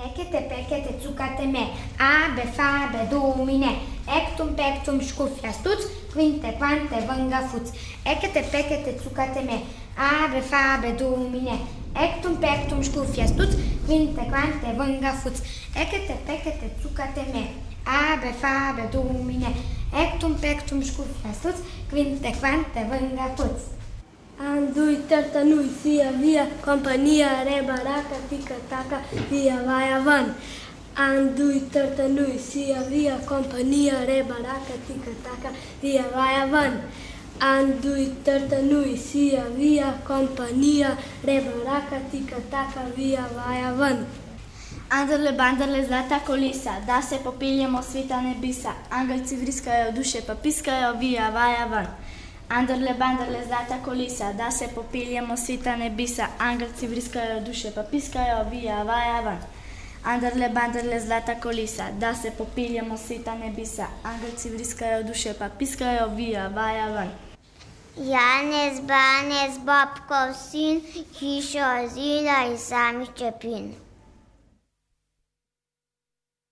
Ekete, pekete, cukate me, abe, fabe, domine, ektum, pektum, škufja, stuc, kvinte, kvante, vanga, fuc. Ekete, pekete, cukate me, abe, fabe, domine, ektum, pektum, škufja, stuc, kvinte, kvante, vanga, fuc. Ekete, pekete, cukate me, abe, fabe, domine, ektum, pektum, škufja, stuc, kvinte, kvante, vanga, fuc. Andui, tartanui, fia, via, compania, reba, raca, tica, taca, via, vaia, van. Andui, tartanui, fia, via, compania, reba, raca, tica, taca, via, vaia, van. Andui, tartanui, fia, via, compania, reba, raca, tica, taca, via, vaia, van. Andrle, bandrle, zlata kolisa, da se popiljemo svita nebisa. Angelci vriskajo, duše pa piskajo, via, vaja, van. Andrle, bandrle, zlata kolisa, da se popiljemo svita nebisa. Angelci vriskajo, duše pa piskajo, via, vaja, van. Andrle, bandrle, zlata kolisa, da se popiljemo svita nebisa. Angelci vriskajo, duše pa piskajo, via, vaja, van. Janez, Banez, Bobkov sin, hišo zida iz samih čepin.